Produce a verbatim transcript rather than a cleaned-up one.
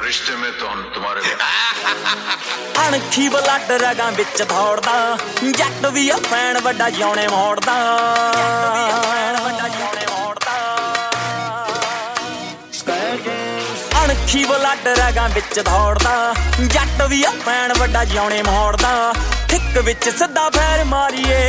रिश्ते में तो हम तुम्हारे ਅਣਖੀ ਬਲੱਡ ਰਗਾਂ ਵਿੱਚ ਦੌੜਦਾ ਜੱਟ ਵੀ ਆ ਫੈਨ ਵੱਡਾ ਜਿਉਣੇ ਮੋੜਦਾ ਅਣਖੀ ਬਲੱਡ ਰਗਾਂ ਵਿੱਚ ਦੌੜਦਾ ਜੱਟ ਵੀ ਆ ਫੈਨ ਵੱਡਾ ਜਿਉਣੇ ਮੋੜਦਾ ਠਿੱਕ ਵਿੱਚ ਸਿੱਧਾ ਫੈਰ ਮਾਰੀਏ